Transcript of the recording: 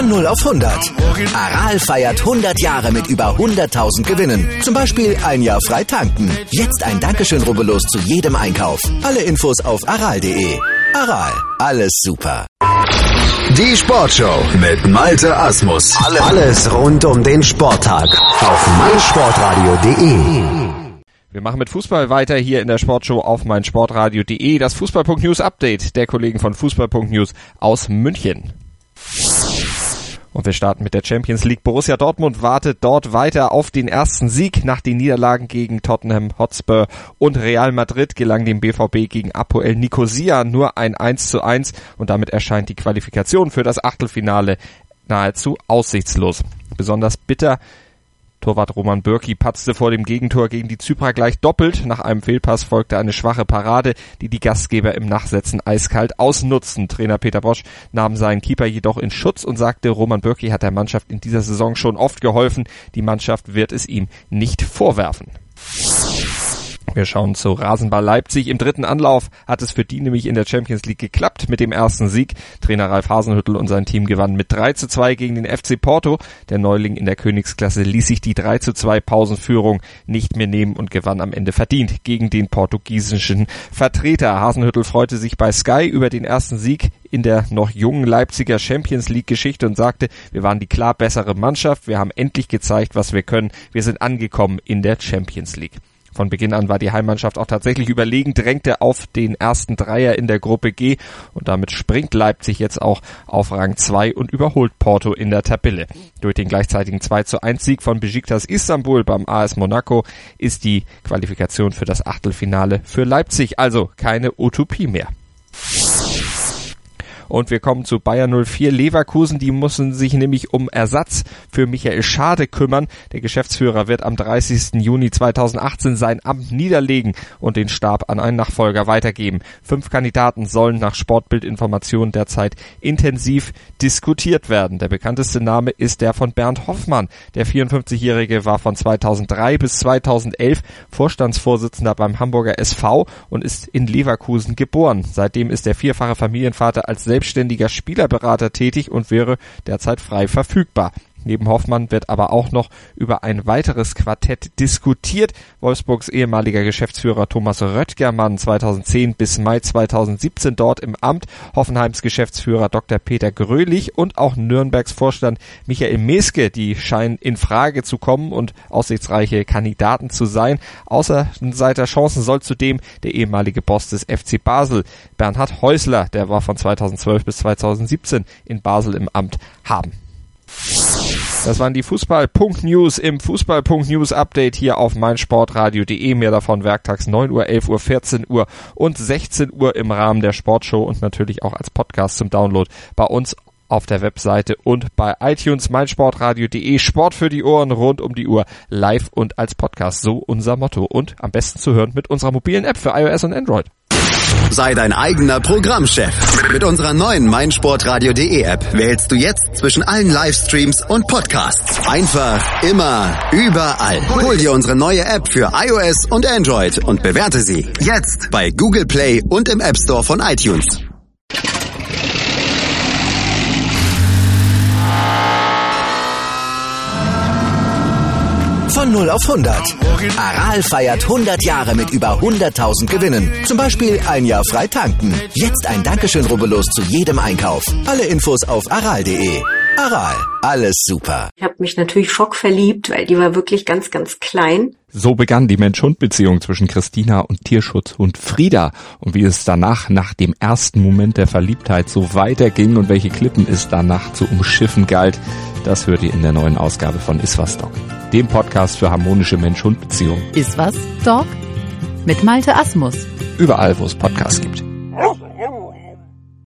Von 0 auf 100. Aral feiert 100 Jahre mit über 100.000 Gewinnen. Zum Beispiel ein Jahr frei tanken. Jetzt ein Dankeschön, rubbellos zu jedem Einkauf. Alle Infos auf aral.de. Aral, alles super. Die Sportshow mit Malte Asmus. Alles rund um den Sporttag auf meinsportradio.de. Wir machen mit Fußball weiter hier in der Sportshow auf meinsportradio.de. Das Fußball.News Update der Kollegen von Fußball.News aus München. Und wir starten mit der Champions League. Borussia Dortmund wartet dort weiter auf den ersten Sieg. Nach den Niederlagen gegen Tottenham Hotspur und Real Madrid gelang dem BVB gegen Apoel Nicosia nur ein 1:1 und damit erscheint die Qualifikation für das Achtelfinale nahezu aussichtslos. Besonders bitter: Torwart Roman Bürki patzte vor dem Gegentor gegen die Zyprer gleich doppelt. Nach einem Fehlpass folgte eine schwache Parade, die die Gastgeber im Nachsetzen eiskalt ausnutzten. Trainer Peter Bosz nahm seinen Keeper jedoch in Schutz und sagte, Roman Bürki hat der Mannschaft in dieser Saison schon oft geholfen. Die Mannschaft wird es ihm nicht vorwerfen. Wir schauen zu Rasenball Leipzig. Im dritten Anlauf hat es für die nämlich in der Champions League geklappt mit dem ersten Sieg. Trainer Ralf Hasenhüttl und sein Team gewannen mit 3:2 gegen den FC Porto. Der Neuling in der Königsklasse ließ sich die 3:2 Pausenführung nicht mehr nehmen und gewann am Ende verdient gegen den portugiesischen Vertreter. Hasenhüttl freute sich bei Sky über den ersten Sieg in der noch jungen Leipziger Champions League Geschichte und sagte, wir waren die klar bessere Mannschaft, wir haben endlich gezeigt, was wir können, wir sind angekommen in der Champions League. Von Beginn an war die Heimmannschaft auch tatsächlich überlegen, drängte auf den ersten Dreier in der Gruppe G und damit springt Leipzig jetzt auch auf Rang 2 und überholt Porto in der Tabelle. Durch den gleichzeitigen 2:1 Sieg von Besiktas Istanbul beim AS Monaco ist die Qualifikation für das Achtelfinale für Leipzig also keine Utopie mehr. Und wir kommen zu Bayer 04 Leverkusen. Die müssen sich nämlich um Ersatz für Michael Schade kümmern. Der Geschäftsführer wird am 30. Juni 2018 sein Amt niederlegen und den Stab an einen Nachfolger weitergeben. 5 Kandidaten sollen nach Sportbildinformationen derzeit intensiv diskutiert werden. Der bekannteste Name ist der von Bernd Hoffmann. Der 54-Jährige war von 2003 bis 2011 Vorstandsvorsitzender beim Hamburger SV und ist in Leverkusen geboren. Seitdem ist der vierfache Familienvater als selbstständiger Spielerberater tätig und wäre derzeit frei verfügbar. Neben Hoffmann wird aber auch noch über ein weiteres Quartett diskutiert. Wolfsburgs ehemaliger Geschäftsführer Thomas Röttgermann 2010 bis Mai 2017 dort im Amt, Hoffenheims Geschäftsführer Dr. Peter Grölich und auch Nürnbergs Vorstand Michael Meske, die scheinen in Frage zu kommen und aussichtsreiche Kandidaten zu sein. Außenseiterchancen soll zudem der ehemalige Boss des FC Basel, Bernhard Häusler, der war von 2012 bis 2017 in Basel im Amt, haben. Das waren die Fußball.News im Fußball.News Update hier auf meinsportradio.de. Mehr davon werktags 9 Uhr, 11 Uhr, 14 Uhr und 16 Uhr im Rahmen der Sportshow und natürlich auch als Podcast zum Download bei uns auf der Webseite und bei iTunes meinsportradio.de. Sport für die Ohren rund um die Uhr, live und als Podcast. So unser Motto und am besten zu hören mit unserer mobilen App für iOS und Android. Sei dein eigener Programmchef. Mit unserer neuen meinsportradio.de App wählst du jetzt zwischen allen Livestreams und Podcasts. Einfach, immer, überall. Hol dir unsere neue App für iOS und Android und bewerte sie jetzt bei Google Play und im App Store von iTunes. Von 0 auf 100. Aral feiert 100 Jahre mit über 100.000 Gewinnen. Zum Beispiel ein Jahr frei tanken. Jetzt ein Dankeschön, rubbellos zu jedem Einkauf. Alle Infos auf aral.de. Aral, alles super. Ich habe mich natürlich schockverliebt, weil die war wirklich ganz, ganz klein. So begann die Mensch-Hund-Beziehung zwischen Christina und Tierschutzhund Frieda. Und wie es danach, nach dem ersten Moment der Verliebtheit, so weiterging und welche Klippen es danach zu umschiffen galt, das hört ihr in der neuen Ausgabe von Iswas Dog, dem Podcast für harmonische Mensch-Hund-Beziehungen. Iswas Dog mit Malte Asmus. Überall, wo es Podcasts gibt.